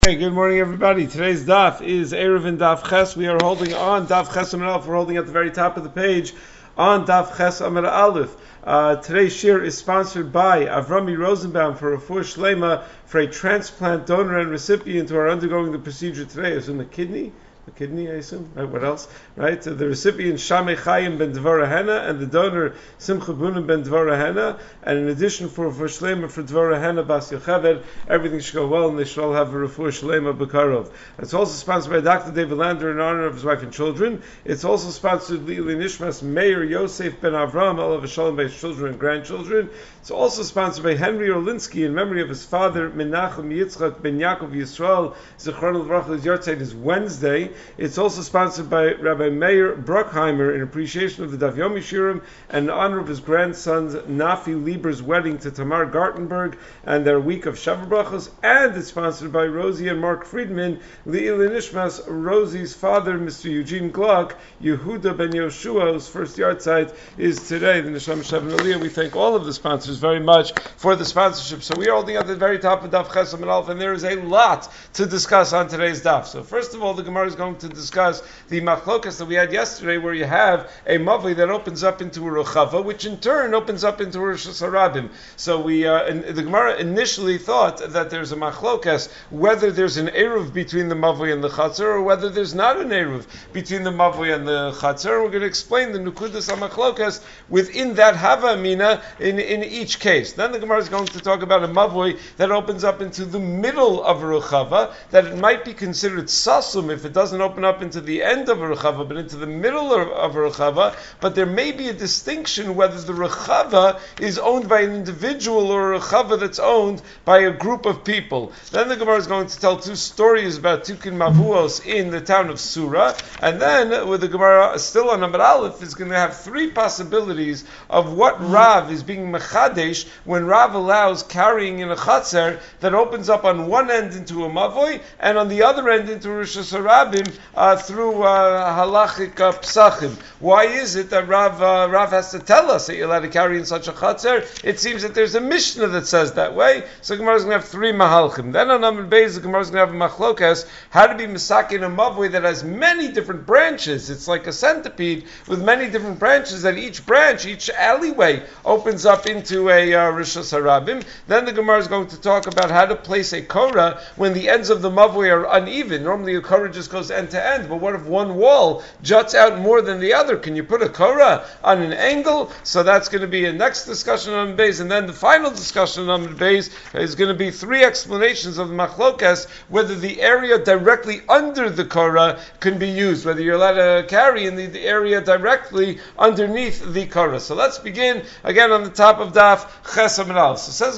Hey, good morning, everybody. Today's daf is Erev and Daf Ches. We are holding on Daf Ches Amar Aleph. We're holding at the very top of the page on Daf Ches Amar Aleph. Today's shir is sponsored by Avrami Rosenbaum for Refuah Shlema for a transplant donor and recipient who are undergoing the procedure today. I assume a kidney, I assume. Right, what else? Right? The recipient Shamei Chaim ben Dvorah Hena and the donor Simcha Bunim ben Dvorah Hena. And in addition, for Shlema for Dvorah Hena Bas Yocheved, everything should go well and they should all have a Refuah Shlema B'karov. It's also sponsored by Dr. David Lander in honor of his wife and children. It's also sponsored Li'ili Nishmas Meir Yosef ben Avram, Olav Shalom by his children and grandchildren. It's also sponsored by Henry Orlinsky in memory of his father Menachem Yitzchak ben Yaakov Yisrael. Zichron L'Vrach, his yahrzeit is Wednesday. It's also sponsored by Rabbi Meir Bruckheimer in appreciation of the Daf Yomi Shirim and in honor of his grandson's Nafi Lieber's wedding to Tamar Gartenberg and their week of Shavuot Brachos. And it's sponsored by Rosie and Mark Friedman, Li'ili Nishmas, Rosie's father, Mr. Eugene Gluck, Yehuda ben Yoshua, whose first yahrzeit is today, the Nisham Shavin Aliyah. We thank all of the sponsors very much for the sponsorship. So we are holding at the very top of Daf Ches Amar Aleph, and there is a lot to discuss on today's Daf. So first of all, the Gemara is going to discuss the machlokas that we had yesterday, where you have a mavli that opens up into a rechava, which in turn opens up into a Rosh Hashanah. So the Gemara initially thought that there's a machlokas whether there's an eruv between the mavli and the chatzar, or whether there's not an eruv between the mavli and the chatzar. We're going to explain the nukudas machlokas within that hava amina in each case. Then the Gemara is going to talk about a mavli that opens up into the middle of a rechava, that it might be considered sasum if it doesn't open up into the end of a rechava, but into the middle of a rechava. But there may be a distinction whether the rechava is owned by an individual or a rechava that's owned by a group of people. Then the Gemara is going to tell two stories about Tukin Mavuos in the town of Surah, and then with the Gemara still on Amar Aleph is going to have three possibilities of what Rav is being mechadesh when Rav allows carrying in a chatzar that opens up on one end into a mavoi and on the other end into Rosh Hashanah through halachic psachim. Why is it that Rav has to tell us that you're allowed to carry in such a chatzar? It seems that there's a Mishnah that says that way. So Gemara is going to have three mahalchim. Then on Amud Beis, the Gemara is going to have a machlokas, how to be misaki in a mavoi that has many different branches. It's like a centipede with many different branches, that each branch, each alleyway opens up into a Rosh Hashanah. Then the Gemara is going to talk about how to place a korah when the ends of the mavoi are uneven. Normally a korah just goes end to end, but what if one wall juts out more than the other? Can you put a korah on an angle? So that's going to be a next discussion on Beis, and then the final discussion on Beis is going to be three explanations of the machlokas, whether the area directly under the korah can be used, whether you're allowed to carry in the area directly underneath the korah. So let's begin again on the top of Daf Ches Amar Aleph. So says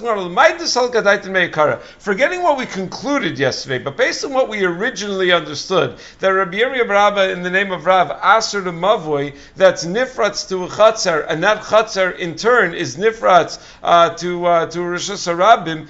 forgetting what we concluded yesterday, but based on what we originally understood, that Rabbi Yeria Barabba, in the name of Rav, Aser to Mavoi, that's nifratz to a chatzar, and that chatzar in turn is nifratz to Rosh Hashanah,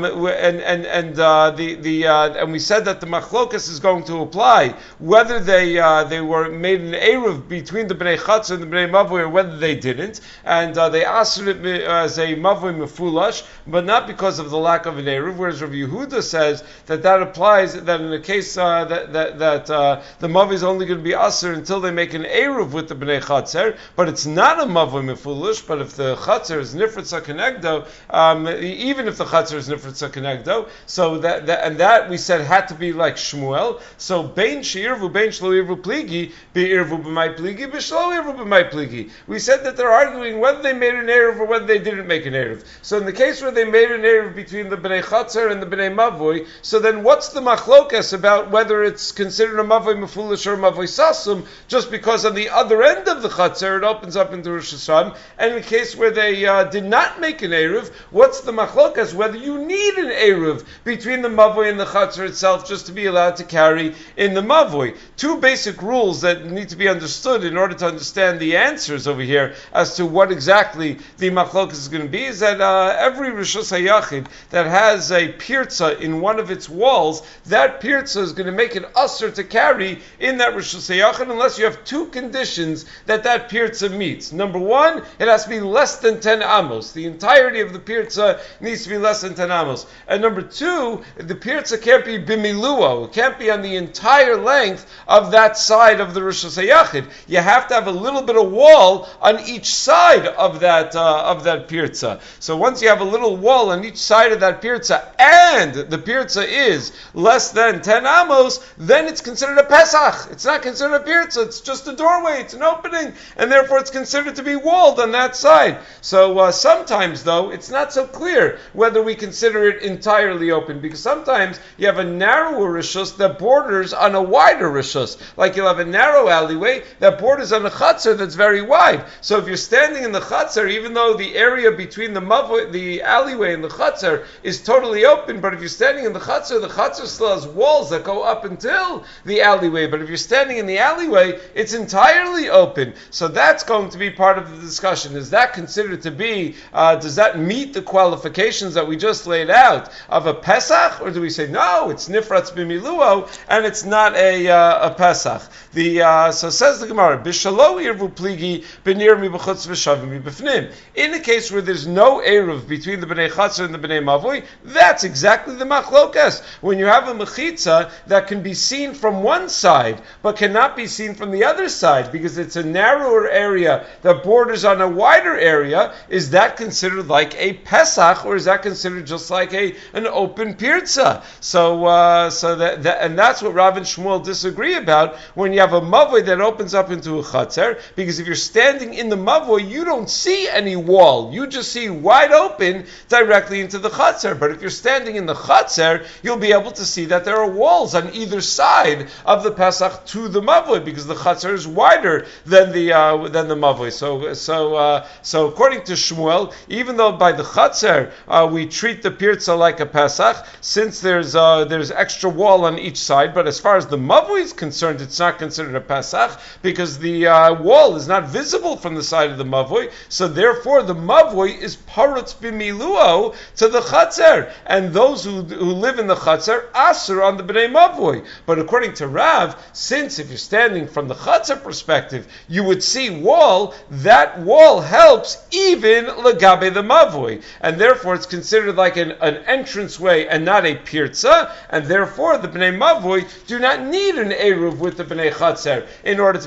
and we said that the machlokas is going to apply whether they were made an eruv between the bnei chatzar and the bnei Mavoi, or whether they didn't, and they asked it as a Mavoi mefulash, but not because of the lack of an eruv. Whereas Rav Yehuda says that applies, that in the case that the Mavoi is only going to be aser until they make an eruv with the bnei chatzar, but it's not a Mavoi mefulash. But if the chatzar is nifratz hakenegdo, even if the chatzar is nifratz hakenegdo, so that we said had to be like Shmuel. So bein sheirvu bein shlo irvu pligi beirvu b'may pligi b'shlo irvu b'may pligi. We said that they're arguing whether they made an eruv or whether they didn't make an eruv. So in the case where they made an eruv between the bnei chatzar and the bnei Mavoi, so then what's the machlokas about whether it's considered a Mavoi mefulish or a Mavoi sasum, just because on the other end of the chatzar it opens up into Rosh Hashanah? And in the case where they did not make an eruv, what's the machlokas whether you need an eruv between the Mavoi and the chatzar itself just to be allowed to carry in the Mavoi? Two basic rules that need to be understood in order to understand the answers over here as to what exactly the machlokas is going to be, is that every Rishus HaYachid that has a pirza in one of its walls, that pirza is going to make it usher asur to carry in that Rosh Hashanah unless you have two conditions that pirza meets. Number one, it has to be less than 10 amos. The entirety of the pirza needs to be less than 10 amos. And number two, the pirza can't be bimiluo. It can't be on the entire length of that side of the Rosh Hashanah. You have to have a little bit of wall on each side of that pirza. So once you have a little wall on each side of that pirza, and the pirza is less than 10 amos, then it's considered a Pesach. It's not considered a pirza, it's just a doorway, it's an opening, and therefore it's considered to be walled on that side. So sometimes, though, it's not so clear whether we consider it entirely open, because sometimes you have a narrower rishus that borders on a wider rishus. Like you'll have a narrow alleyway that borders on a chutzner that's very wide. So if you're standing in the chutzner, even though the area between the alleyway and the chutzner is totally open, but if you're standing in the chutzner still has walls that go up until the alleyway. But if you're standing in the alleyway, it's entirely open. So that's going to be part of the discussion. Is that considered to be, does that meet the qualifications that we just laid out of a Pesach? Or do we say, no, it's Nifratz b'miluo, and it's not a Pesach? So says the Gemara, B'shalo irvu pligi b'nir mi b'chutz v'shavim mi b'fnim. In a case where there's no Eruv between the B'nai Chatzar and the B'nai Mavoi, that's exactly the machlokas. When you have a mechitza that can be seen from one side, but cannot be seen from the other side, because it's a narrower area that borders on a wider area, is that considered like a Pesach, or is that considered just like an open pirza? So and that's what Rav and Shmuel disagree about when you have a mavoi that opens up into a chatzar, because if you're standing in the mavoi, you don't see any wall. You just see wide open directly into the chatzar. But if you're standing in the chatzar, you'll be able to see that there are walls on either side of the Pesach to the mavoi, because the chatzar is wider than the mavoi. So according to Shmuel, even though by the chatzar we treat the pirza like a Pesach, since there's extra wall on each side, but as far as the mavoi is concerned, it's not considered a Pesach, because the wall is not visible from the side of the mavoi, so therefore the mavoi is parutz b'miluo to the chatzar, and those who live in the chatzar asur on the b'nei mavoi. But according to Rav, since if you're standing from the chatzar perspective, you would see wall, that wall helps even legabe the mavoi, and therefore it's considered like an entranceway and not a pirza, and therefore the b'nei mavoi do not need an eruv with the b'nei chatzar in order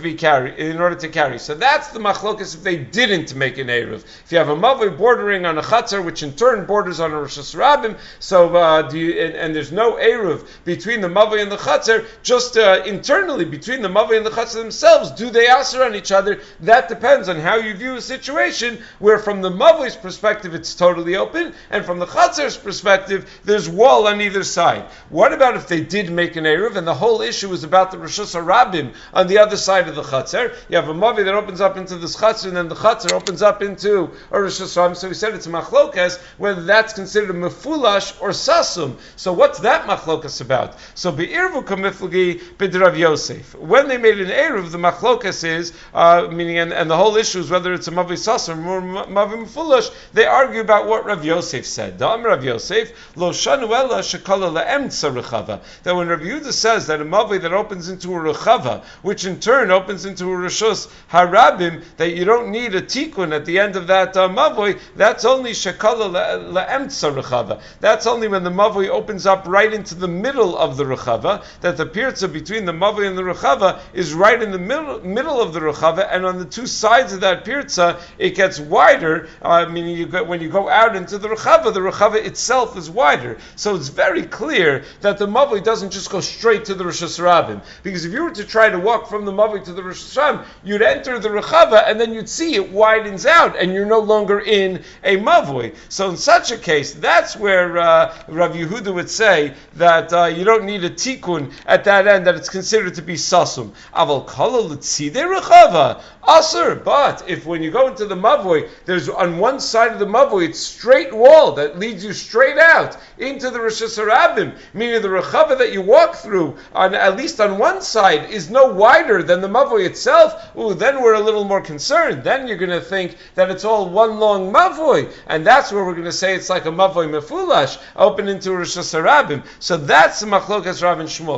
to carry. So that's the machlokas if they didn't make an eruv. If you have a mavoi bordering on a chatzar, which in turn borders on a Rosh Hashanah, so and there's no eruv between the mavoi and the chatzar, just internally between the mavoi and the chatzar themselves, do they asur on each other? That depends on how you view a situation where from the mavoi's perspective it's totally open, and from the chatzar's perspective there's wall on either side. What about if they did make an eruv and the whole issue is about the Rosh Hashanah on the other side of the chatzar? You have a mavoi that opens up into this chatzar, and then the chatzar opens up into a Rosh Hashanah. So we said it's machlokas whether that's considered a mefulash or sasum. So what's that machlokas about? So be'irvu kamiflagi b'drav Yosef. When they made an eruv, the machlokas is meaning, and the whole issue is whether it's a mavoi sasum or mavoi mefulash. They argue about what Rav Yosef said. Da'am Rav Yosef lo shanu ela shekala le'emtza rechava. That when Rav Yehuda says that a mavoi that opens into a rechava, which in turn opens into a reshus harabim, that you don't need a tikkun at the end of that mavoi, that's only shekala le'emtza rechava. That's only when the mavoi opens up right into the middle of the rechava, that the pirza between the mavoi and the rechava is right in the middle of the rechava, and on the two sides of that pirza it gets wider, meaning when you go out into the rechava itself is wider. So it's very clear that the mavoi doesn't just go straight to the Rosh Hashanah, because if you were to try to walk from the mavoi to the Rosh Hashanah, you'd enter the rechava and then you'd see it widens out and you're no longer in a mavoi. So in such a case, that's where Rav Yehuda would say that you don't need a tikkun at that end, that it's considered to be sasum. Aval kala l'tzidei rechava asur. But if when you go into the mavoi, there's on one side of the mavoi, it's straight wall that leads you straight out into the Rosh Hashanah, meaning the rechava that you walk through, on at least on one side, is no wider than the mavoi itself. Then we're a little more concerned. Then you're going to think that it's all one long mavoi, and that's where we're going to say it's like a mavoi mefulash, open into Rosh Hashanah. So that's the machlokas Rav and Shmuel. Shmuel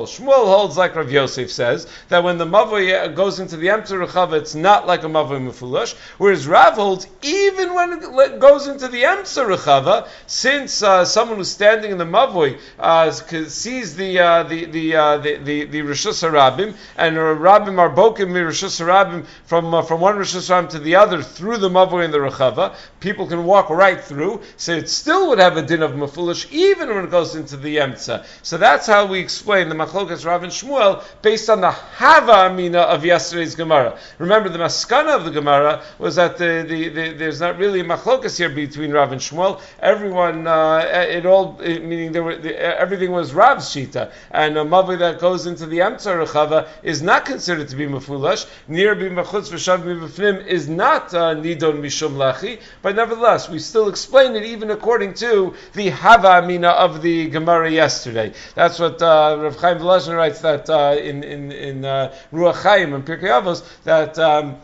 Shmuel holds like Rav Yosef says, that when the Mavoi goes into the Emtzer Rechava, it's not like a Mavoi Mefulash, whereas Rav holds, even when it goes into the Emtzer Rechava, since someone who's standing in the Mavoi sees the Rishus Harabim, and Rabbim are bokim Rishus Harabim from one Rishus Harabim to the other through the Mavoi and the Rechava, people can walk right through, so it still would have a din of Mefulish even when it goes into the Emtza. So that's how we explain the Machlokas Rav and Shmuel based on the Hava Amina of yesterday's Gemara. Remember, the Maskana of the Gemara was that there's not really a Machlokas here between Rav and Shmuel. Everyone, meaning everything was Rav's Shita, and a Mavoi that goes into the Emtza Rechava is not considered to be Mefulash. Nir b'machutz v'shav b'mifnim is not Nidon Mishum Lachi, but nevertheless, we still explain it even according to the Hava Amina of the Gemara yesterday. That's what Rav Chaim Volozhin writes that in Ruach Chaim and Pirkei Avos, that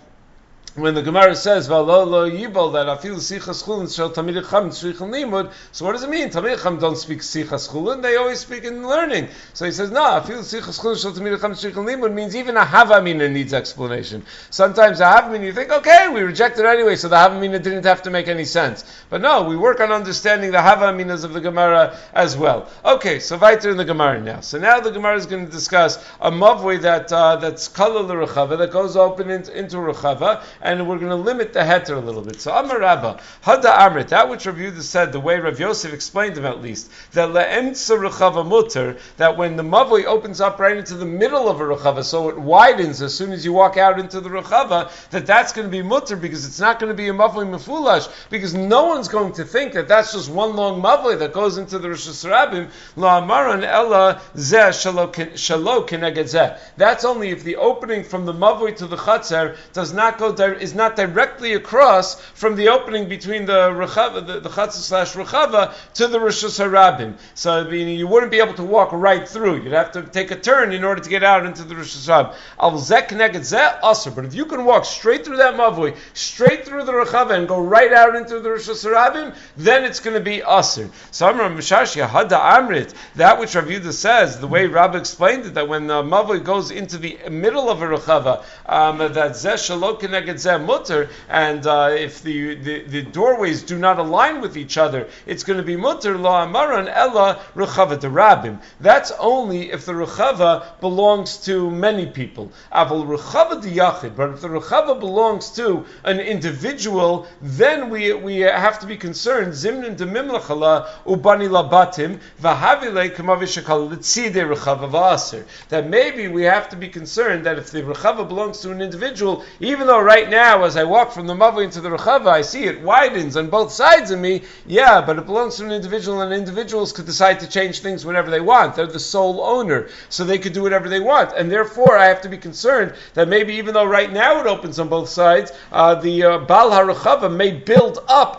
when the Gemara says "V'lo lo yibol" that afil sichas chulin shel tamid chacham tzrichim limud, so what does it mean? Tamid chacham don't speak sichas chulin; they always speak in learning. So he says, no, afil sichas chulin shel tamid chacham tzrichim limud means even a havamina needs explanation. Sometimes a havamina you think, okay, we reject it anyway, so the havamina didn't have to make any sense. But no, we work on understanding the havaminas of the Gemara as well. Okay, so weiter in the Gemara now. So now the Gemara is going to discuss a mavoi that's kala l'rechava that goes open into rechava. And we're going to limit the heter a little bit. So Amar Rabba, Hada Amrit, that which Rav Yehuda said, the way Rav Yosef explained him at least, that le'emtza rechava mutter, that when the mavoi opens up right into the middle of a rechava, so it widens as soon as you walk out into the rechava, that's going to be mutter because it's not going to be a mavoi mefulash, because no one's going to think that that's just one long mavoi that goes into the Rishus Harabim. La'amaran ella zeh shalo keneged zeh. That's only if the opening from the mavoi to the chatzer does not go is not directly across from the opening between the rechava, the chatzah / rechava to the Rishus Harabim. So you wouldn't be able to walk right through. You'd have to take a turn in order to get out into the Rishus Harabim. Al zeh keneged zeh aser. But if you can walk straight through that mavoi, straight through the rechava, and go right out into the Rishus Harabim, then it's going to be aser. So Amar Mishashi Hada Amrit, that which Rav Yehuda says, the way Rabbi explained it, that when the mavoi goes into the middle of a rechava, that zeh shalo keneged mutter, and if the doorways do not align with each other, it's going to be mutter lo amaran ella rechava derabim. That's only if the rechava belongs to many people. Aval rechava diyachid, but if the rechava belongs to an individual, then we have to be concerned. Zimnin demimlachala ubani labatim v'havile kamavishakal litzide rechava v'aser. That maybe we have to be concerned that if the rechava belongs to an individual, even though right now, as I walk from the mavoi into the rechava, I see it widens on both sides of me. Yeah, but it belongs to an individual, and individuals could decide to change things whenever they want. They're the sole owner, so they could do whatever they want. And therefore, I have to be concerned that maybe even though right now it opens on both sides, the Baal HaRechava may build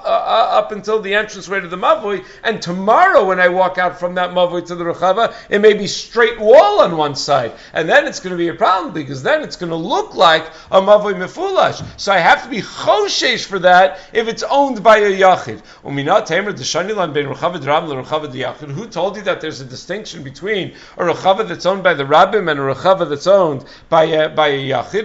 up until the entranceway to the mavoi, and tomorrow when I walk out from that mavoi to the rechava, it may be straight wall on one side. And then it's going to be a problem, because then it's going to look like a mavoi mefulash. So I have to be choshesh for that if it's owned by a yachid. Who told you that there's a distinction between a rechava that's owned by the rabbim and a rechava that's owned by a yachid?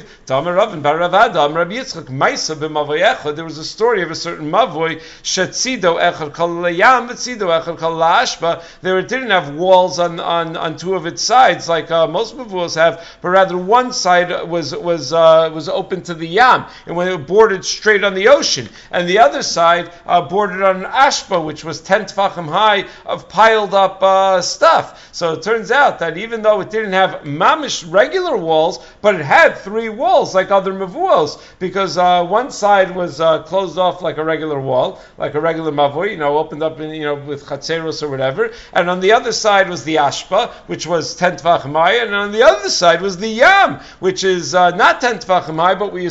There was a story of a certain mavoi shetzido echad kol layam v'tzido echad kol la'ashba. There it didn't have walls on two of its sides like most mavuos have, but rather one side was open to the yam, and when it bordered straight on the ocean, and the other side bordered on an ashba, which was 10 tfachim high of piled up stuff. So it turns out that even though it didn't have mamish regular walls, but it had 3 walls like other mavuos, because one side was closed off like a regular wall, like a regular mavoi, opened up with chatzeros or whatever, and on the other side was the ashba, which was 10 tfachim high, and on the other side was the yam, which is not 10 tfachim high, but we assume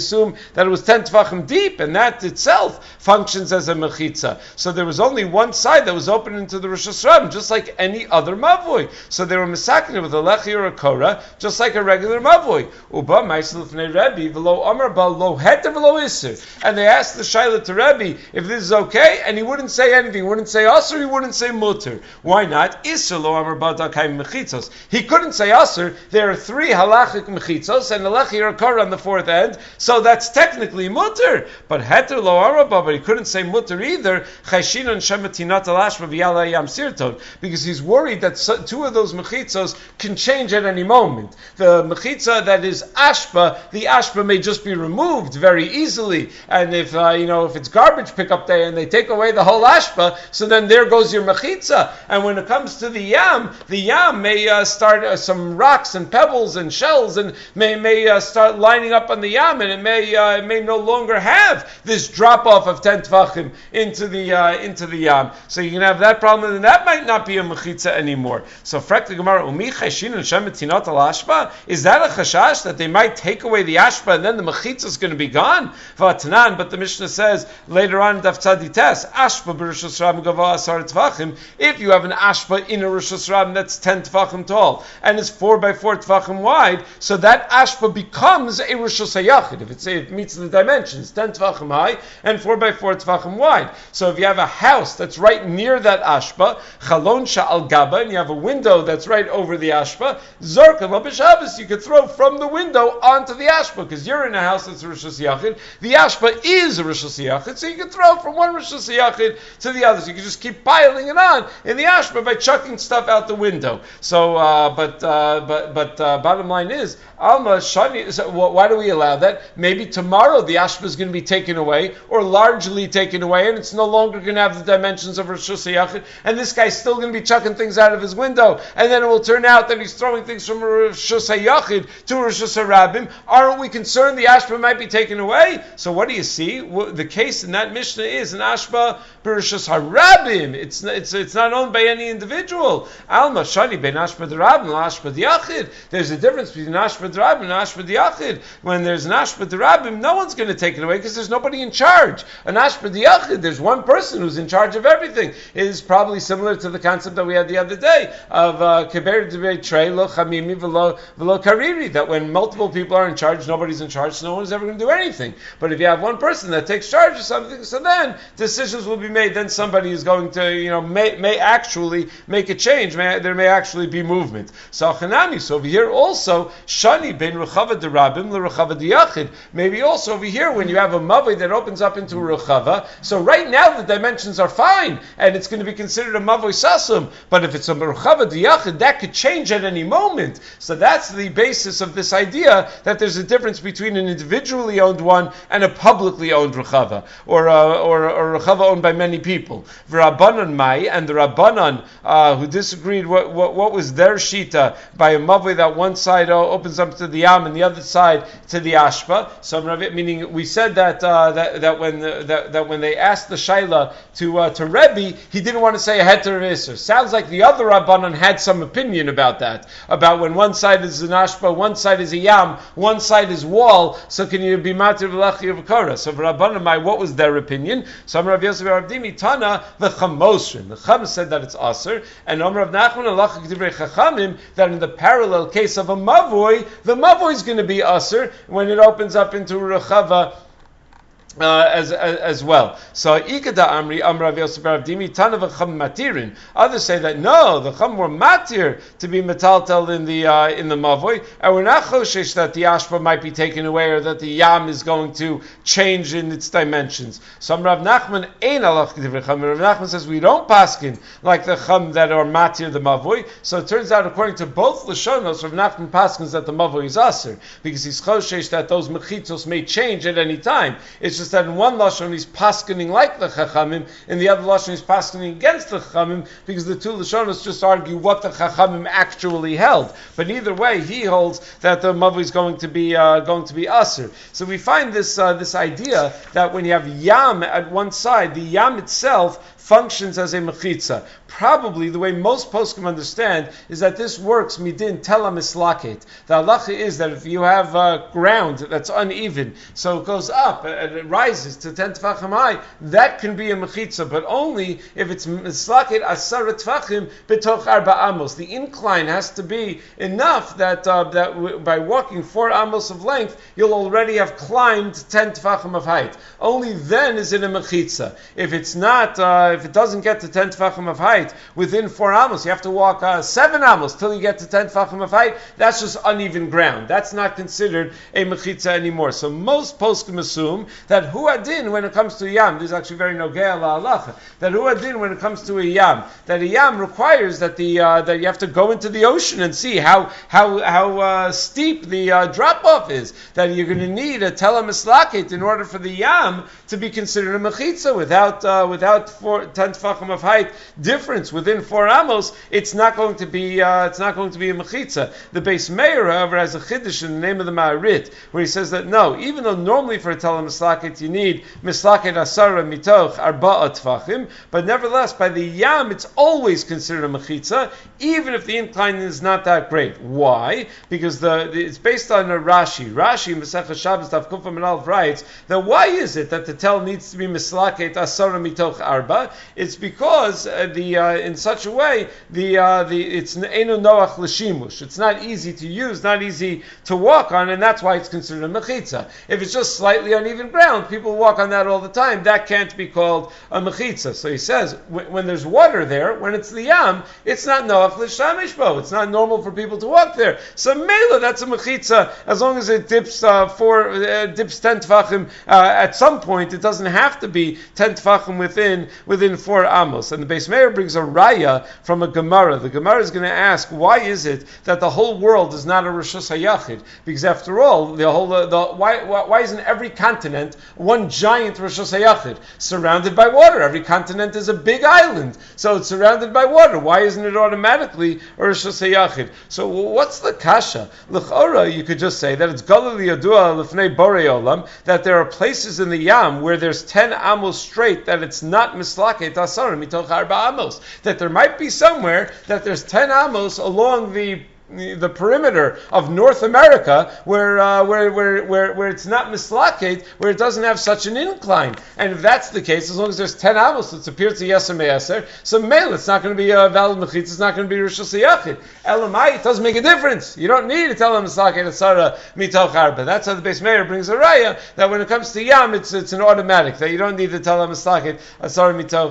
that it was 10 Tvachim deep, and that itself functions as a mechitza. So there was only one side that was open into the Rosh Hashanah, just like any other mavoi. So they were misakin with a lechi or a korah, just like a regular mavoi. Uba ma'aseh l'fnei Rebbe v'lo amar ba lo heter v'lo iser. And they asked the Shaila to Rebbe if this is okay, and he wouldn't say anything. He wouldn't say aser, he wouldn't say mutter. Why not? Iser lo amar ba dakayim mechitzos. He couldn't say aser. There are 3 halachic mechitzos and a lechi or a korah on the 4th end, so that's technically mutter. But heter lo amar ba, but he couldn't say mutter either. Chayshinon shematinat alashma v'yala yam sirton, because he's worried that 2 of those mechitzos can change at any moment. The mechitza that is ashpa, the ashpa may just be removed very easily, and if it's garbage pickup day and they take away the whole ashpa, so then there goes your mechitza. And when it comes to the yam may start some rocks and pebbles and shells, and may start lining up on the yam, and it may no longer have this drop off of 10 tvachim into the yam. So you can have that problem, and that might not be a mechitza anymore. So frak the Gemara, umi chayshin and shemetinat al ashpa, is that a chashash that they might take away the ashpa and then the mechitza is going to be gone? V'atanan, but the Mishnah says later on, daf tzadites, ashpa b'Rosh Hashanah gava asar tvachim. If you have an ashpa in a Rosh Hashanah that's 10 tvachim tall and is 4 by 4 tvachim wide, so that ashpa becomes a Rosh Hashanah. If it meets the dimensions, 10 tvachim high and 4 by 4 tvachim wide. So if you have a house that's right near that ashpa, chalon sha'al gaba, and you have a window that's right over the ashpa, zorka b'Shabbos, you could throw from the window onto the ashpa, because you're in a house that's a Rosh Hashanah. The ashpa is a Rosh Hashanah, so you can throw from one Rosh Hashanah to the other. So you can just keep piling it on in the ashpa by chucking stuff out the window. So, but bottom line is, Alma Shani. So why do we allow that? Maybe tomorrow the ashpa is going to be taken away, or largely taken away, and it's no longer going to have the dimensions of Rosh Hashanah, and this guy's still going to be chucking things out of his window, and then it will turn out that he's throwing things from Rosh Hashanah to Rosh Hashanah. Aren't we concerned the ashpa might be taken away? So what do you see? The case in that Mishnah is an ashpa Rosh Hashanah. It's not owned by any individual. Alma Shani ben ashpa d'Rabim ashpa d'Yachid. There's a difference between ashpa d'Rabim and ashpa d'Yachid. When there's an ashpa d'Rabim, no one's going to take it away because there's nobody in charge. An ashpa d'Yachid, there's one person who's in charge of everything. It is probably similar to the concept that we had the other day of keber d'bei trei lo chamimi v'lo kariri, that when multiple people are in charge, nobody's in charge, so no one's ever going to do anything. But if you have one person that takes charge of something, so then decisions will be made. Then somebody is going to, may actually make a change. There may actually be movement. So Chanami. So over here also Shani ben Rechava d'Rabim l'Rechava d'Yachid. Maybe also over here when you have a mavoi that opens up into a Rechava. So right now the dimensions are fine, and it's going to be considered a mavoi sasum. But if it's a Rechava d'Yachid, that could change at any moment. So that's the basis of this idea that there's a difference between an individually owned one and a publicly owned Rechava, or a Rechava owned by many people. V'Rabbanan Mai, and the Rabbanan who disagreed, what was their shita by a mavoi that one side opens up to the yam and the other side to the ashpa. So meaning we said that when they asked the shaila to Rebbe, he didn't want to say a heter iser. Sounds like the other Rabbanan had some opinion about that, about when one side is an ashpa, one side is a yam, one side is wall. So can you be matir v'lechi of korah? So Rabbanan Mai, what was their opinion? So Rav Yosef Avdimi Tana the chamosrin. The Chum said that it's aser, and Omer of Nachman halacha k'divrei chachamim that in the parallel case of a mavoi, the mavoi is going to be aser when it opens up into rechava. As well. So Ikada Amri Amrav Yosef Avdimi Tana v'cham matirin. Others say that no, the chum were matir to be metaltel in the mavoi, and we're not choshesh that the ashpa might be taken away or that the yam is going to change in its dimensions. So Rav Nachman ein alach k'divrei chum. Rav Nachman says we don't paskin like the chum that are matir the mavoi. So it turns out according to both lashonos, Rav Nachman paskins that the mavoi is aser because he's choshesh that those mechitzos may change at any time. It's just that in one lashon he's paskening like the chachamim, in the other lashon he's paskening against the chachamim, because the two lashonos just argue what the chachamim actually held. But either way, he holds that the mavoi is going to be aser. So we find this idea that when you have yam at one side, the yam itself functions as a mechitza. Probably the way most poskim understand is that this works midin tela mislaket. The halacha is that if you have ground that's uneven, so it goes up and it rises to 10 tefachim high, that can be a mechitza, but only if it's mislaket asara tefachim betoch arba amos. The incline has to be enough that by walking 4 amos of length, you'll already have climbed 10 tefachim of height. Only then is it a mechitza. If it's not, if it doesn't get to 10 tefachim of height within 4 amos, you have to walk 7 amos till you get to 10 tefachim of height. That's just uneven ground. That's not considered a mechitza anymore. So most poskim assume that huadin when it comes to a yam, this is actually very nogea la'alacha, that huadin when it comes to a yam, that a yam requires that that you have to go into the ocean and see how steep the drop off is. That you're going to need a tela mislaket in order for the yam to be considered a mechitza without 10 tefachim of height difference within 4 amos. It's not going to be a mechitza. The Beis Meir, however, has a chiddush in the name of the Ma'arit where he says that no, even though normally for a tela mislaket you need mislaket asara mitoch arba'a tefachim, but nevertheless by the yam it's always considered a mechitza, even if the incline is not that great. Why? Because it's based on a Rashi. Rashi in Masechah Shabbos Daf Kuf Amud Aleph writes that why is it that the tel needs to be mislaket asara mitoch arba? It's because in such a way it's eino noach l'shimush. It's not easy to use, not easy to walk on, and that's why it's considered a mechitza. If it's just slightly uneven ground, people walk on that all the time. That can't be called a mechitza. So he says when there's water there, when it's the yam, it's not noach l'shamish bo. It's not normal for people to walk there. So mela, that's a mechitza as long as it dips 10 tefachim at some point. It doesn't have to be 10 tefachim within 4 amos. And the Beis Meir brings a raya from a Gemara. The Gemara is going to ask, why is it that the whole world is not a Rishus HaYachid? Because after all, why isn't every continent one giant Rishus HaYachid surrounded by water? Every continent is a big island, so it's surrounded by water. Why isn't it automatically a Rishus HaYachid? So what's the kasha? L'chora, you could just say that it's Galil Yadua L'fnei Borei Olam, that there are places in the Yam where there's 10 amos straight, that it's not mislaket asara mitoch arba amos. That there might be somewhere that there's 10 amos along the perimeter of North America where it's not mislaket, where it doesn't have such an incline. And if that's the case, as long as there's 10 amos, it's appeared to Yesem Me'eser, so male, it's not going to be a valid mechitza, it's not going to be Rishus HaYachid. Elamai, it doesn't make a difference. You don't need to tell them mislaket asara mitoch arba. That's how the Beis Meir brings a raya, that when it comes to yam, it's an automatic, that you don't need to tell them mislaket asara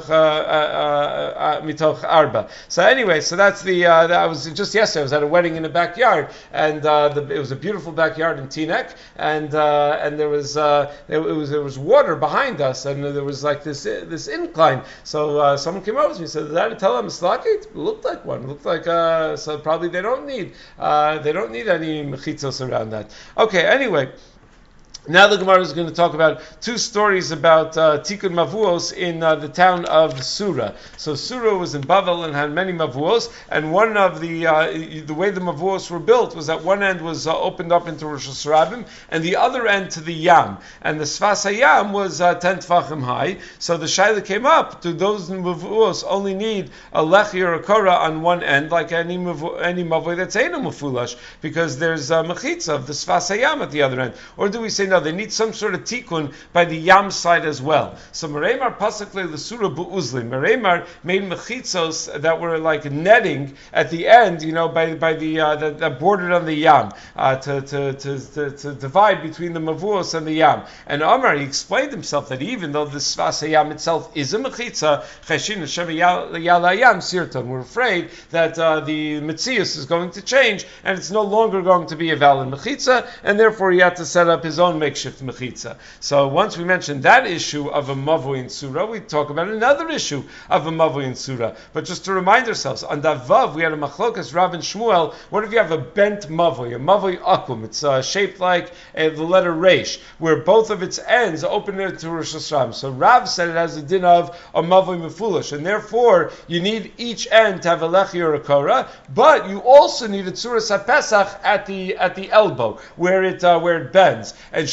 mitoch arba. So anyway, so that's I was just yesterday, I was at a wedding in the backyard, and it was a beautiful backyard in Teaneck, and there was water behind us, and there was like this incline. So someone came over to me and said, "Did I tell them mislaket?" It looked like one. It looked like so probably they don't need any mechitzos around that. Okay, anyway. Now the Gemara is going to talk about 2 stories about Tikkun Mavuos in the town of Sura. So Sura was in Bavel and had many Mavuos, and one of the way the Mavuos were built was that one end was opened up into Rosh Hashanah, and the other end to the Yam. And the Sfas HaYam was 10 Tfachim high, so the Shaila came up, do those Mavuos only need a Lechi or a Korah on one end, like any Mavui that's Eino Mefulash, because there's a Mechitza of the Sfas HaYam at the other end? Or do we say, no, they need some sort of tikkun by the yam side as well. So Mereimar pasakle the surah bu'uzli. Mereimar made mechitzos that were like netting at the end, by the that bordered on the yam to divide between the mavuos and the yam. And Omar, he explained himself that even though the Sfas HaYam itself is a mechitza, cheshin Hashem yala yam sirton. We're afraid that the Metzius is going to change and it's no longer going to be a valid mechitza, and therefore he had to set up his own makeshift mechitza. So once we mentioned that issue of a mavui in surah, we talk about another issue of a mavui in surah. But just to remind ourselves, on that vav we had a machlokas Rav and Shmuel. What if you have a bent mavui, a mavui akum? It's shaped like the letter reish, where both of its ends open into Rosh Hashanah. So Rav said it has a din of a mavui mefulish, and therefore you need each end to have a lechi or a korah, but you also need a tzuras hapesach at the elbow where it bends. And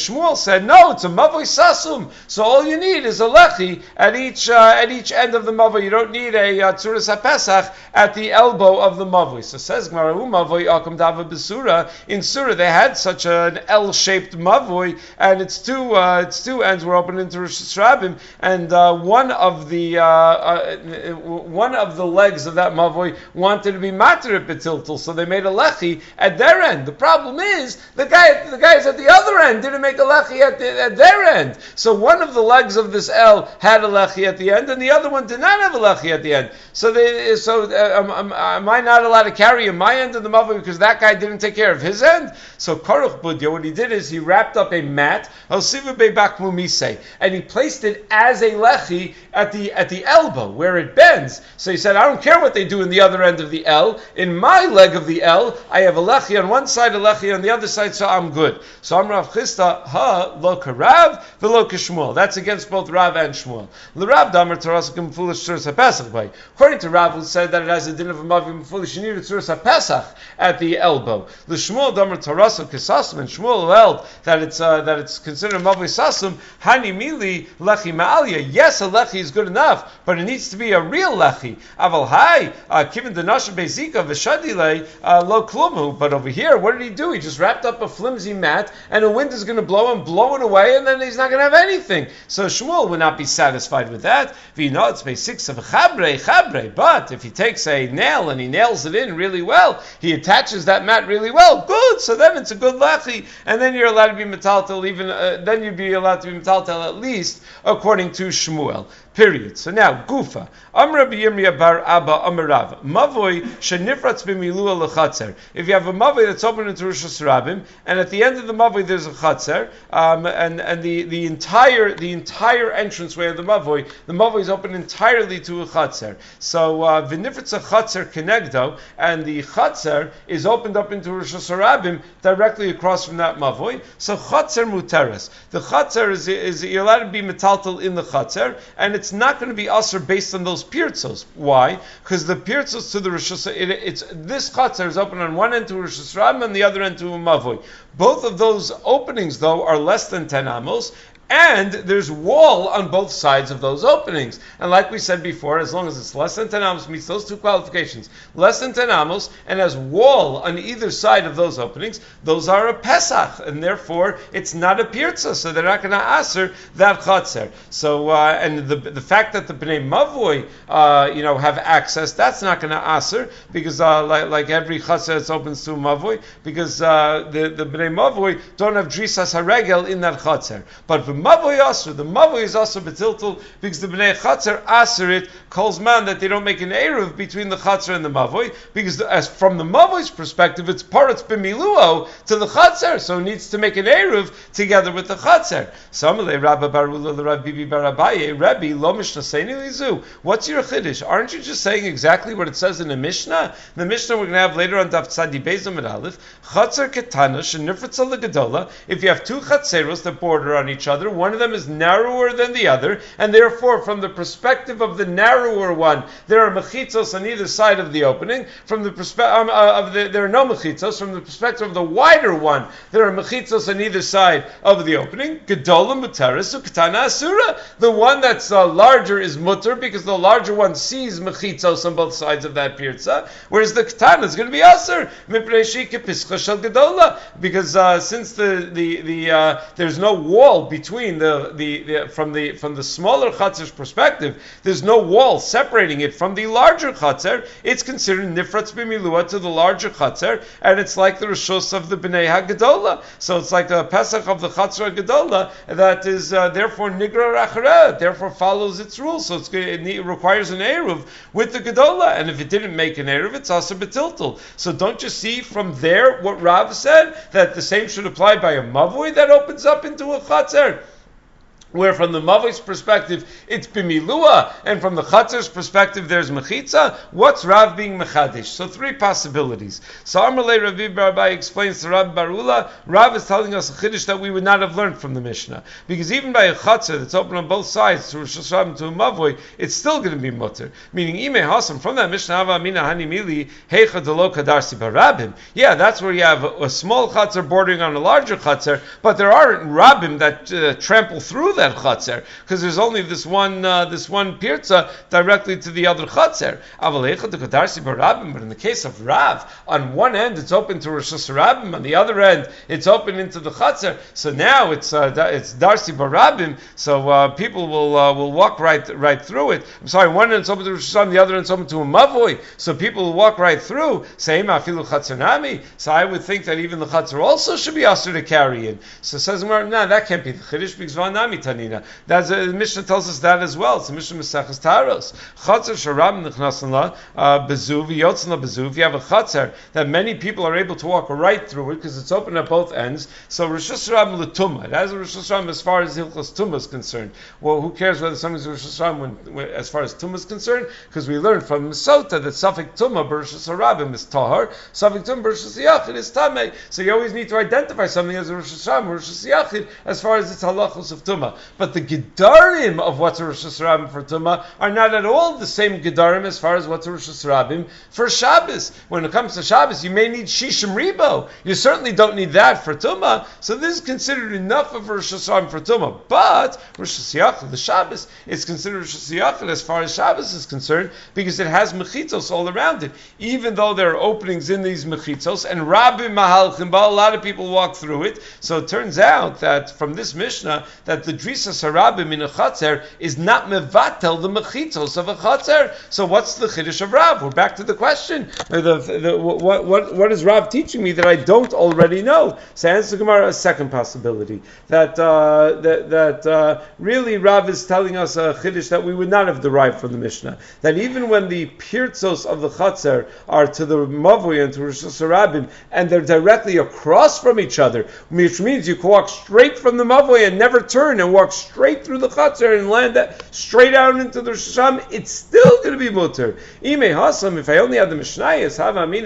Shmuel said, no, it's a mavoi sasum. So all you need is a lechi at each end of the mavoi. You don't need a tzuras hapesach at the elbow of the mavoi. So says Gemara, mavoi akum dava besura. In Surah they had such an L-shaped mavoi, and its two ends were open into Rosh Hashanah, and one of the legs of that mavoi wanted to be mater betiltel, so they made a lechi at their end. The problem is the guys at the other end didn't make a lechi at their end. So one of the legs of this L had a lechi at the end, and the other one did not have a lechi at the end. So am I not allowed to carry in my end of the mavoi because that guy didn't take care of his end? So Karuch Budya, what he did is he wrapped up a mat, and he placed it as a lechi at the elbow where it bends. So he said, I don't care what they do in the other end of the L. In my leg of the L, I have a lechi on one side, a lechi on the other side, so I'm good. So I'm Rav Chisda, lo karav, v'lo kishmuel. That's against both Rav and Shmuel. L'Rav Damar Tarasikim foolish tzuras hapesach way. According to Rav, who said that it has a din of a mavim foolish, you need a tzuras hapesach at the elbow. L'Shmuel Damar Tarasim Kisasim, and Shmuel held that it's considered a mavim sasum. Hani mili lechi ma'alya. Yes, a lechi is good enough, but it needs to be a real lechi. Aval hai kiven denashem bezika v'shadilei lo klumu. But over here, what did he do? He just wrapped up a flimsy mat, and the wind is going to blow and blow it away, and then he's not going to have anything. So Shmuel would not be satisfied with that. But if he takes a nail and he nails it in really well, he attaches that mat really well, good. So then it's a good lechi, and then you're allowed to be metaltel. Then you'd be allowed to be metaltel at least according to Shmuel. Period. So now, Gufa. Amr Yirmiyah bar Abba Amarav. Mavoi shenifratz b'milua lechatzer. If you have a mavoi that's open into Rosh Hashanah, and at the end of the mavoi there's a chatzer, and the entire entranceway of the mavoi is open entirely to a chatzer. So v'nifratz a chatzer kenegdo, and the chatzer is opened up into Rosh Hashanah directly across from that mavoi. So chatzer muteres. The chatzer is you're allowed to be metaltel in the chatzer, and it's not going to be usher based on those pirzos. Why? Because the pirzos to the Rosh Hashanah, it's this chatzar is open on one end to Rosh Hashanah and the other end to a mavoi. Both of those openings, though, are less than 10 amos, and there's wall on both sides of those openings. And like we said before, as long as it's less than 10 amos, meets those two qualifications, less than 10 amos, and has wall on either side of those openings, those are a pesach, and therefore it's not a pirza, so they're not going to aser that chatzer. So, and the fact that the bnei mavoi, have access, that's not going to aser, because like every chatzer that's opens to a mavoi, because the bnei mavoi don't have drisas haregel in that chatzer. But the mavoi is also betiltul because the bnei chatzer aser it calls man that they don't make an eruv between the chatzer and the mavoi, because as from the mavoi's perspective it's paratz b'miluo to the chatzer, so it needs to make an eruv together with the chatzer. Samalei Rabba Barula Rav Bibi Barabaye Rabbi Lo Mishnaseni Lizu. What's your chiddush? Aren't you just saying exactly what it says in the Mishnah? The Mishnah we're going to have later on Daf Tzadi Bezim and Aleph. Chatzer ketana shenifritza legadola. If you have two chatzeros that border on each other, one of them is narrower than the other, and therefore, from the perspective of the narrower one, there are mechitzos on either side of the opening. From the perspective there are no mechitzos. From the perspective of the wider one, there are mechitzos on either side of the opening. Gedola muteris uketana asura. The one that's larger is mutter because the larger one sees mechitzos on both sides of that pirza, whereas the ketana is going to be asur mipnei kepischa shel gedola, because since there's no wall between from the smaller chatzer's perspective, there's no wall separating it from the larger chatzer. It's considered nifratz b'milua to the larger chatzer, and it's like the rishos of the bnei hagadola. So it's like the pesach of the chatzer hagadola that is therefore nigra rachara, therefore follows its rules. So it requires an eruv with the gedola, and if it didn't make an eruv, it's also betiltul. So don't you see from there what Rav said, that the same should apply by a mavoi that opens up into a chatzer? where from the Mavoi's perspective it's bimilua, and from the Chatzer's perspective there's mechitza. What's Rav being mechadish? So three possibilities. So Amalei Ravi Barabai explains to Rav Barula, Rav is telling us a chiddush that we would not have learned from the Mishnah, because even by a Chatzer that's open on both sides to Rosh Hashanah to a Mavoi, it's still going to be mutter. Meaning Ime Hasam from that Mishnah Hava Amina Hani Mili Heicha Delo Kadarsi Barabim. Yeah, that's where you have a small Chatzer bordering on a larger Chatzer, but there aren't Rabbim that trample through that Chatzer, because there's only this one pirza directly to the other Chatzer. But in the case of Rav, on one end it's open to Rosh Hashanah, on the other end it's open into the Chatzer. So now it's Darsi Barabim. So people will walk right through it. I'm sorry, one end it's open to Rosh Hashanah, the other end it's open to a Mavoi. So people will walk right through. Say Afilu Chatzernami. So I would think that even the Chatzer also should be asked to carry in. So says no, that can't be the Chiddush because Vanami Tanina. That's the Mishnah tells us that as well. It's the Mishnah Maseches Taros. Chatzer Sharab Nichnasan La Bezuv Yotzin La Bezuv. You have a Chatzer that many people are able to walk right through it because it's open at both ends. So Rosh Hashanah L'Tumah. It has a Rosh Hashanah as far as Hilchos Tumah is concerned. Well, who cares whether something's Rosh Hashanah as far as Tumah is concerned? Because we learned from Misota that Safek Tumah Rosh Hashanah is Tahar, Safek Tumah Rosh Hashanah is Tamei. So you always need to identify something as a Rosh Hashanah Rosh Hashanah as far as its halachos of Tumah. But the Gedarim of what's a Rosh Hashanah for Tumah are not at all the same Gedarim as far as what's a Rosh Hashanah for Shabbos. When it comes to Shabbos, you may need Shishim Ribo. You certainly don't need that for Tumah. So this is considered enough of a Rosh Hashanah for Tumah. But Rosh Hashanah, the Shabbos, is considered Rosh Hashanah as far as Shabbos is concerned because it has mechitzos all around it. Even though there are openings in these mechitzos, and Rabbi Mahalchim, a lot of people walk through it. So it turns out that from this Mishnah, that the Drisas Harabim in a Chatzer is not mevatel the mechitzos of a Chatzer. So what's the Chiddush of Rav? We're back to the question. What is Rav teaching me that I don't already know? So answer Gemara a second possibility. That really Rav is telling us a Chiddush that we would not have derived from the Mishnah. That even when the pirzos of the Chatzer are to the Mavui and to Rosh Hashanah, and they're directly across from each other, which means you can walk straight from the Mavui and never turn and walk straight through the Chatzer and land straight out into the Rosh Hashanah, it's still going to be mutter. If I only had the Mishnayos,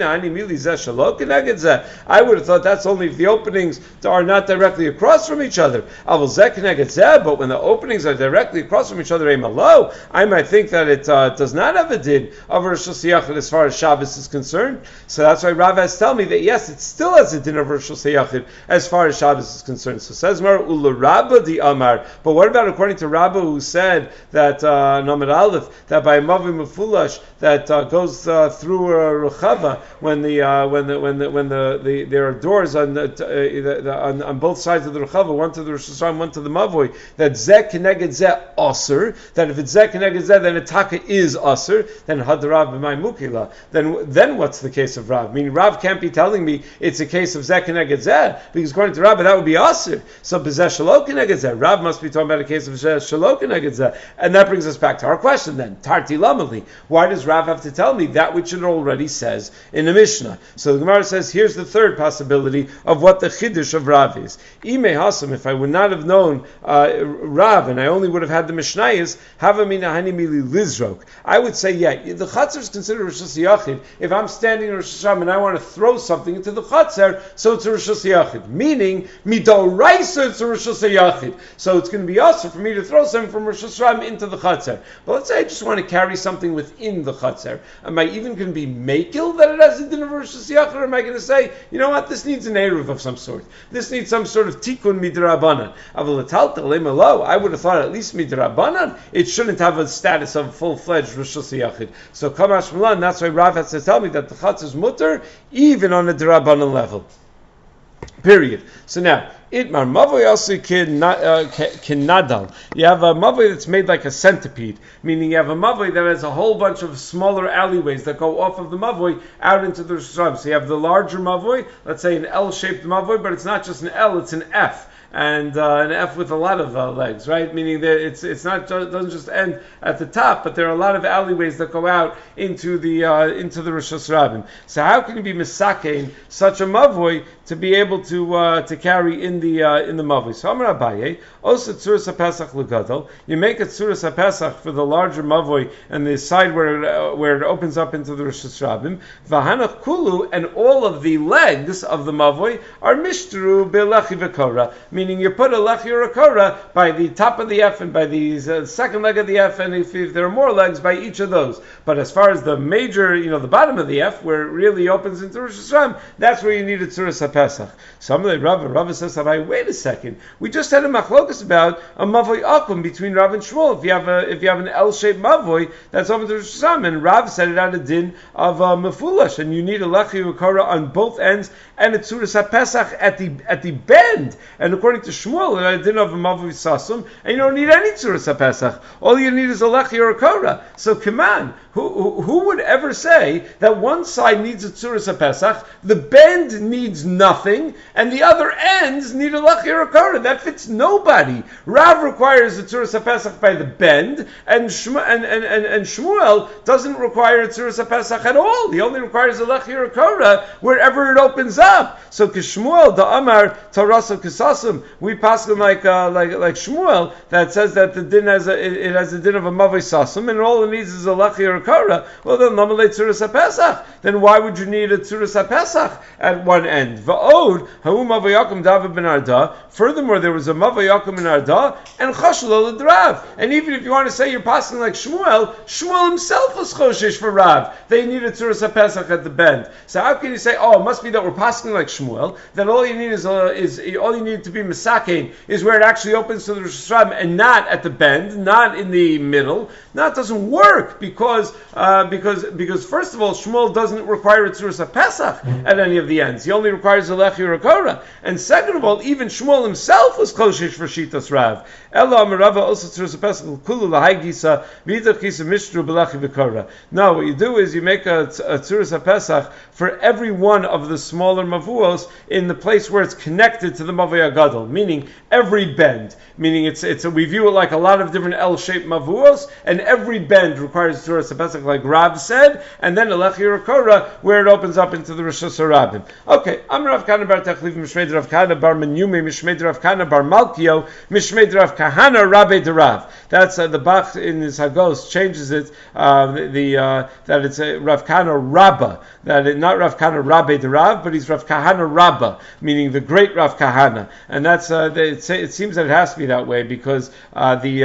I would have thought that's only if the openings are not directly across from each other. But when the openings are directly across from each other, I might think that it does not have a din of Rosh Hashanah as far as Shabbos is concerned. So that's why Rav has told me that yes, it still has a din of Rosh Hashanah as far as Shabbos is concerned. So says Mar Ula Rabba di Amar. But what about according to Rabba who said that Namar Aleph that by Mavi Mefulash that goes through Rechava when there are doors on both sides of the Rechava, one to the Rosh Hashanah, one to the Mavoi, that Zeh Keneged Zeh Aser, that if it's Zeh Keneged Zeh, then a Taka is Aser, then Hadarav b'may Mukila. Then what's the case of Rav? Meaning Rav can't be telling me it's a case of Zeh Keneged Zeh, because according to Rav that would be Aser. So B'zeh Shelo Keneged Zeh, Rav must be talking about a case of Shelo Keneged Zeh. And that brings us back to our question then. Tarti Lamali. Why does Rav have to tell me that which it already says in the Mishnah? So the Gemara says, here's the third possibility of what the Chiddush of Rav is. Ime Hasam, if I would not have known Rav, and I only would have had the Mishnayos, Havamina Hanimili Lizrok. I would say, yeah, the Chatzar is considered Rosh Hashanah. If I'm standing in Rosh Hashanah and I want to throw something into the Chatzar, so it's a Rosh Hashanah. Meaning, Midoraisa, it's a Rosh Hashanah. So it's going to be also for me to throw something from Rosh Hashanah into the Chatzar. But let's say I just want to carry something within the Chatzar. Am I even going to be Mekil that it has a din of Rosh Hashanah, or am I going to say, you know what, this needs an Eruv of some sort. This needs some sort of Tikkun Midrabanan. I would have thought at least Midrabanan, it shouldn't have a status of full-fledged Rosh Hashanah. So Kamash Milan, that's why Rav has to tell me that the Chatzar is mutter even on a Drabanan level. Period. So now, Itmar Mavoi also can nadal. You have a Mavoi that's made like a centipede, meaning you have a Mavoi that has a whole bunch of smaller alleyways that go off of the Mavoi out into the Rosh Hashanah. So you have the larger Mavoi, let's say an L-shaped Mavoi, but it's not just an L, it's an F. And an F with a lot of legs, right? Meaning that it's not doesn't just end at the top, but there are a lot of alleyways that go out into the Rosh Hashanah. So how can you be misakein such a mavoi to be able to carry in the mavoi. So Amar Abaye, also tzuras haPesach legadol. You make a tzuras haPesach for the larger mavoi and the side where it opens up into the Rosh Hashanah. V'hanach kulu, and all of the legs of the mavoi are mishtru be'lechi v'kora, meaning you put a lechi or a kora by the top of the F and by the second leg of the F, and if there are more legs, by each of those. But as far as the major, the bottom of the F, where it really opens into Rosh Hashanah, that's where you need a tzuras haPesach. Some of the Rava says, wait a second, we just had a machlokas about a mavoi akum between Rav and Shmuel. If you have an L-shaped mavoi, that's over to Rosh Hashanah, and Rav said it out of din of mefulash, and you need a lechi ukara on both ends, and a tzuras haPesach at the bend. And according to Shmuel, it didn't have a mavoi sasum, and you don't need any tzuras haPesach. All you need is a lechi or a kora. So come on, who would ever say that one side needs a tzuras haPesach, the bend needs nothing, and the other ends need a lechi or a kora? That fits nobody. Rav requires a tzuras haPesach by the bend, and Shmuel doesn't require a tzuras haPesach at all. He only requires a lechi or a kora wherever it opens up. So Kishmuel, the Amar Taraso Kisasum, we pass him like Shmuel, that says that the din has a din of a mavoi sasum, and all it needs is a lechi or a kara. Well, then lamalei tzuras haPesach. Then why would you need a tzuras haPesach at one end? Va'od ha'u mavoi yakum David ben Arda. Furthermore, there was a mavoi yakum in Arda and chashul l'drav. And even if you want to say you're passing like Shmuel himself was choshesh for Rav. They need a tzuras haPesach at the bend. So how can you say, it must be that we're passing like Shmuel? Then all you need is all you need to be misakein is where it actually opens to the Rosh Hashanah and not at the bend, not in the middle. That doesn't work because first of all, Shmuel doesn't require a tzuras haPesach at any of the ends. He only requires a lechi or a kora. And second of all, even Shmuel himself was koshish for shitas Rav. Ela amarava also tzuras haPesach kulu lahaygisa v'idachisa mishtru b'lechi v'kora. No, what you do is you make a tzuras haPesach for every one of the smaller mavuos in the place where it's connected to the mavoi agadol, meaning every bend. Meaning we view it like a lot of different L-shaped mavuos, and every bend requires tzuras haPesach, like Rav said, and then a lechi or a kora where it opens up into the Rosh Hashanah. Okay, I'm Rav Kahana bar Techliv Mishmeid Rav Kahana bar Menyume Mishmeid Rav Kahana bar Malkio Mishmeid Rav Kahana Rabbe de Rav. That's the Bach in his Hagos changes it that it's Rav Kahana Rabba, not Rav Kahana Rabbe de Rav, but he's Rav Kahana Rabba, meaning the great Rav Kahana, and that's it seems that it has to be that way because in the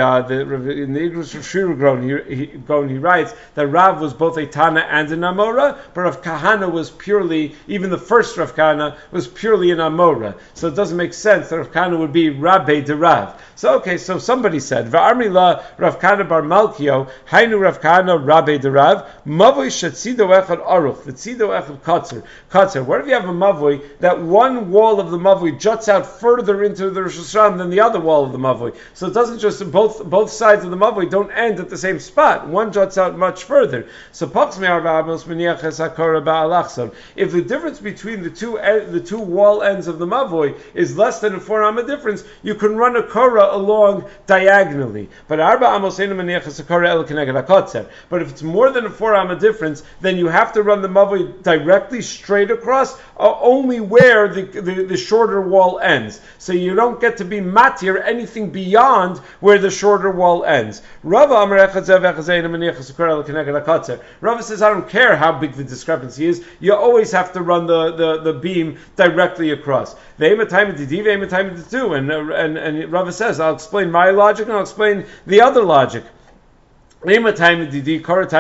Igros of Shira Gon he writes that Rav was both a Tana and an Amora, but Rav Kahana was purely, even the first Rav Kahana was purely an Amora. So it doesn't make sense that Rav Kahana would be Rabbe de Rav. So somebody said, V'armi la Rav Kahana bar Malkio, Hainu Rav Kahana Rabbe de Rav, Mavoi shetzido echad aruch, v'tzido echad katzer. What if you have a mavoi that one wall of the mavoi juts out further into the Rosh Hashanah than the other wall of the mavoi? So it doesn't just, both sides of the mavoi don't end at the same spot. One juts out much further. So if the difference between the two wall ends of the mavoi is less than a 4 amma difference, you can run a kora along diagonally. But if it's more than a 4 amma difference, then you have to run the mavoi directly straight across, only where the shorter wall ends. So you don't get to be matir anything beyond where the shorter wall ends. Rava says, I don't care how big the discrepancy is, you always have to run the beam directly across. And Rava says, I'll explain my logic and I'll explain the other logic. He says the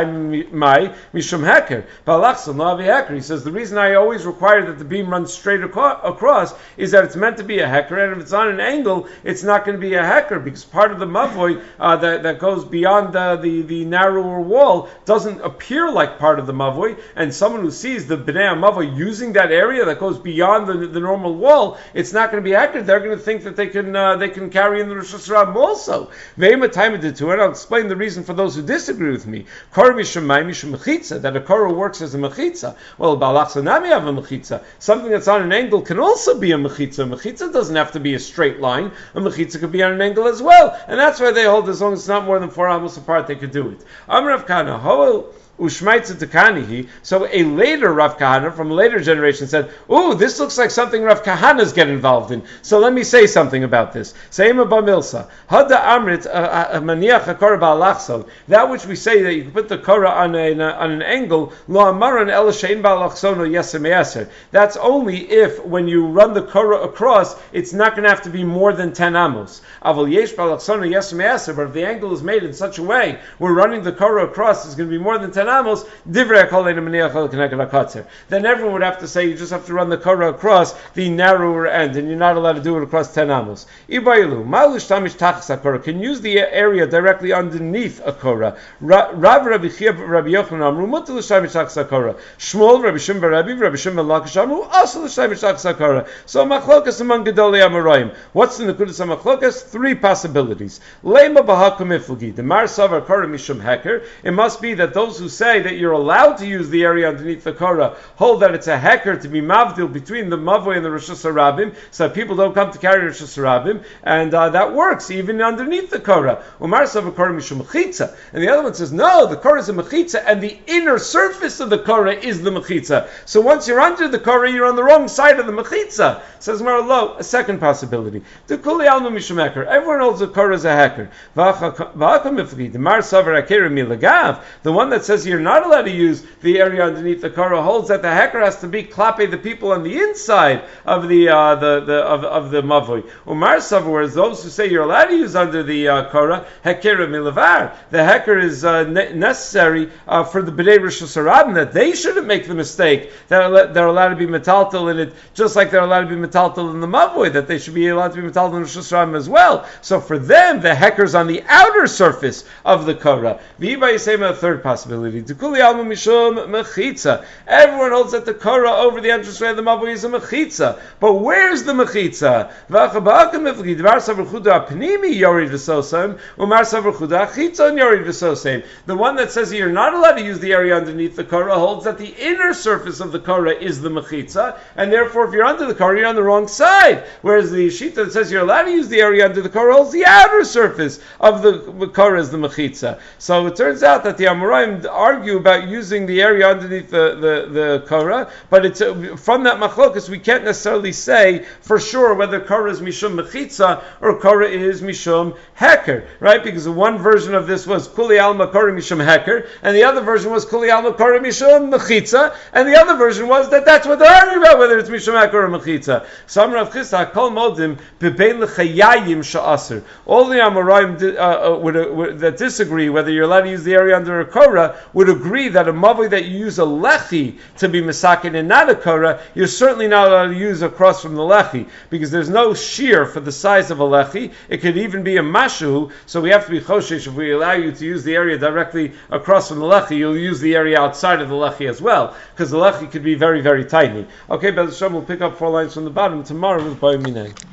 reason I always require that the beam runs straight across is that it's meant to be a hecker, and if it's on an angle, it's not going to be a hecker because part of the mavoi that goes beyond the narrower wall doesn't appear like part of the mavoi, and someone who sees the bnei mavoi using that area that goes beyond the normal wall, it's not going to be a hecker. They're going to think that they can carry in the Rosh Hashanah also. And I'll explain the reason for those who disagree with me. That a korah works as a mechitza. Well, Balachsanami have a mechitza. Something that's on an angle can also be a mechitza. A mechitza doesn't have to be a straight line. A mechitza could be on an angle as well. And that's why they hold as long as it's not more than 4 amos apart, they could do it. Amrav Kana, Ushmaitza Takanihi. So a later Rav Kahana from a later generation said, "Ooh, this looks like something Rav Kahanas get involved in. So let me say something about this." Seima Bamilsa Hada Amrit Maniach HaKorah Ba'alachsov. That which we say that you can put the Korah on an angle. Lo Amaran El Shein Ba'alachsono Yeser Me'eser. That's only if when you run the Korah across, it's not going to have to be more than 10 amos. Aval Yesh Ba'alachsono Yeser Me'eser. But if the angle is made in such a way, we're running the Korah across, it's going to be more than 10 amos. Then everyone would have to say you just have to run the Korah across the narrower end, and you're not allowed to do it across 10 amos. Ibaylu, Malush Tamish Tachas HaKorah, can use the area directly underneath a Korah. Rav Rabbi Chia Rabbi Yochanan Amru, Mutter L'Shamish Tachas HaKorah. Shmuel, Rabbi Shimon Bar Rabbi, Rabbi Shimon Bar Lakish Amru, also L'Shamish Tachas HaKorah. So Machlokas among Gedolei Amoraim. What's the Nekudas HaMachlokas? 3 possibilities. Lema B'Hakum Iflugi, the Mar Savar Korah Mishum Heker. It must be that those who say that you're allowed to use the area underneath the Korah hold that it's a heker to be mavdil between the Mavoi and the Rosh Hashanah, so that people don't come to carry Rosh Hashanah, and that works even underneath the Korah. Umar Sav Korah Mishum Mechitza. And the other one says, no, the Korah is a Mechitza, and the inner surface of the Korah is the Mechitza. So once you're under the Korah, you're on the wrong side of the Mechitza. Says Marlo, a second possibility. The Kuli Alma Mishum Heker. Everyone holds the Korah as a heker. The Mar Savar Akera Milagav, the one that says you're not allowed to use the area underneath the Korah, holds that the heker has to be klape the people on the inside of the mavoi. Umar Savar, whereas those who say you're allowed to use under the Korah, hekera milavar, the heker is necessary for the b'nei Rosh Hashanah, that they shouldn't make the mistake that they're allowed to be metaltal in it, just like they're allowed to be metaltal in the mavoi, that they should be allowed to be metaltal in Rosh Hashanah as well. So for them, the heker is on the outer surface of the Korah. V'yiba Yisema, a third possibility. Tukuli alma mishum mechitza. Everyone holds that the Korah over the entranceway of the Mavoi is a mechitza. But where's the mechitza? The one that says you're not allowed to use the area underneath the Korah holds that the inner surface of the Korah is the mechitza, and therefore if you're under the Korah, you're on the wrong side. Whereas the Shita that says you're allowed to use the area under the Korah holds the outer surface of the Korah is the mechitza. So it turns out that the Amoraim argue about using the area underneath the Korah, but it's from that machlokas we can't necessarily say for sure whether Korah is mishum mechitza or Korah is mishum heker, right? Because one version of this was kuli alma Korah mishum heker, and the other version was kuli alma Korah mishum mechitza, and the other version was that that's what they're arguing about, whether it's mishum heker or mechitza. Some Rav Chisda kol modim bebein lechayayim sha'aser. All the Amoraim that disagree whether you're allowed to use the area under a Korah would agree that a mavoi that you use a lechi to be misakin and not a Korah, you're certainly not allowed to use across from the lechi, because there's no shear for the size of a lechi. It could even be a mashu, so we have to be choshesh. If we allow you to use the area directly across from the lechi, you'll use the area outside of the lechi as well, because the lechi could be very, very tiny. Okay, Bez Hashem, we'll pick up 4 lines from the bottom tomorrow with Boy Minay.